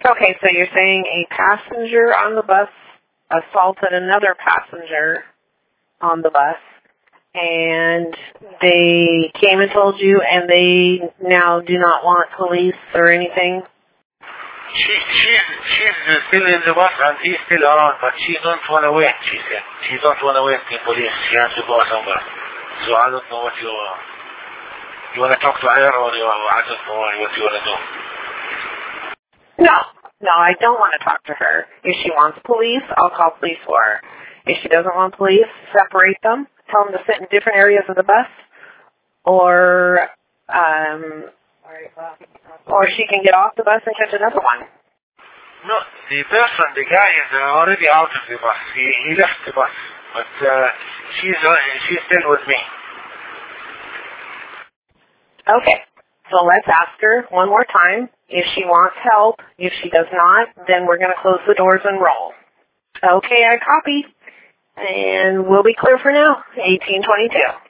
Okay, so you're saying a passenger on the bus assaulted another passenger on the bus, and they came and told you, and they now do not want police or anything? She's still in the bus and he's still around, but she don't want to wait, she said. She don't want to wait the police. She has to go somewhere. So I don't know what you want to talk to her, or I don't know what you want to do. No, I don't want to talk to her. If she wants police, I'll call police for her. If she doesn't want police, separate them, tell them to sit in different areas of the bus, or she can get off the bus and catch another one. No, the guy is already out of the bus. He left the bus, but she's still with me. Okay, so let's ask her one more time if she wants help. If she does not, then we're going to close the doors and roll. Okay, I copy. And we'll be clear for now. 1822.